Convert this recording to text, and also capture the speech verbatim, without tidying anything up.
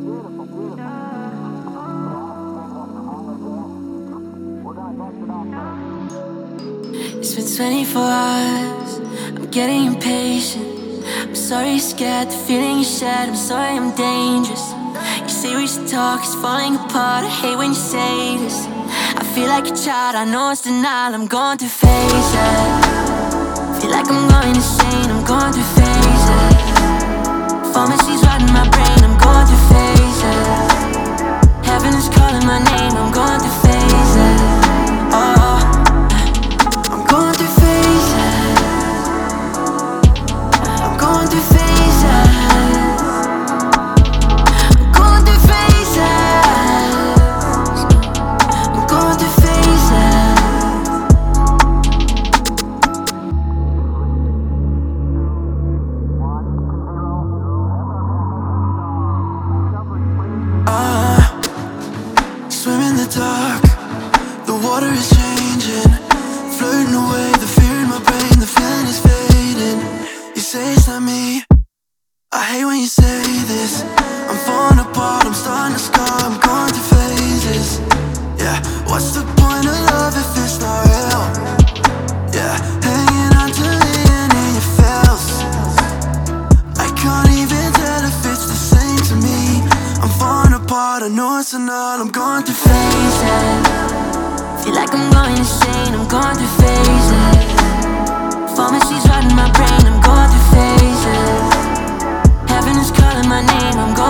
It's been twenty-four hours, I'm getting impatient. I'm sorry you're scared, the feeling you shared. I'm sorry I'm dangerous. You say we should talk, it's falling apart. I hate when you say this. I feel like a child, I know it's denial. I'm going through phases. Feel like I'm going insane, I'm going through phases. Pharmacy's right in my brain, I'm going through phases. Heaven is calling my name, I'm going through phases. Oh, I'm going through phases. I'm going through phases. I'm going through phases. I'm going through phases. Ah, swim in the dark, the water is changing, floating away, the fear in my brain, the feeling is fading. You say it's not me, I hate when you say this. I'm falling apart, I'm starting to scar, I'm going through phases. Yeah, what's the point of love if it's not real? Yeah, hanging on to the end in your feels. I can't even tell if it's the same to me. I'm falling apart, I know it's not, I'm going through phases. Feel like I'm going insane, I'm going through phases. Pharmacy's right in my brain, I'm going through phases. Heaven is calling my name, I'm going